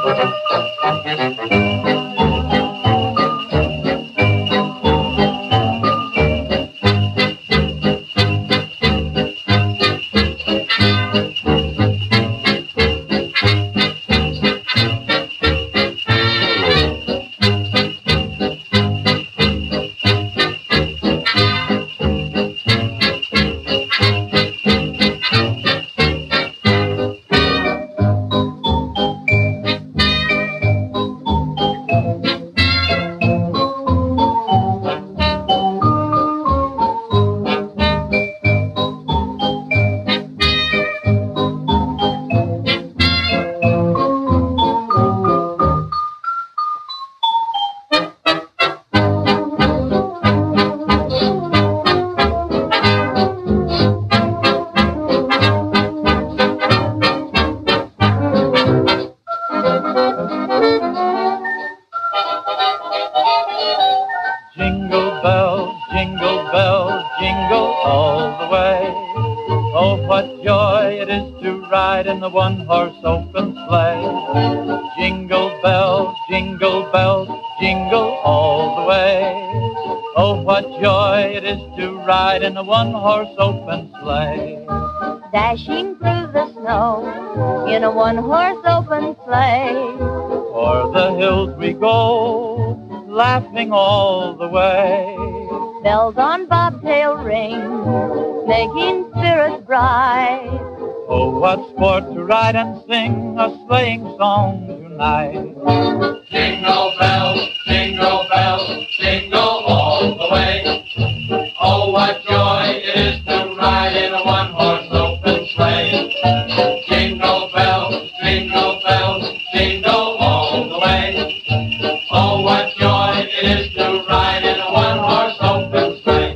Jingle bells, jingle all the way. Oh, what joy it is to ride in the one-horse open sleigh. Jingle bells, jingle all the way. Oh, what joy it is to ride in a one-horse open sleigh. Dashing through the snow in a one-horse open sleigh. O'er the hills we go, laughing all the way. Bells on bobtail ring, making spirits bright. Oh, what sport to ride and sing a sleighing song tonight. Jingle bells, jingle all the way. Oh, what joy it is to ride in a one-horse open sleigh. Jingle bells, jingle all the way. Oh, what joy it is to ride in a one-horse open sleigh.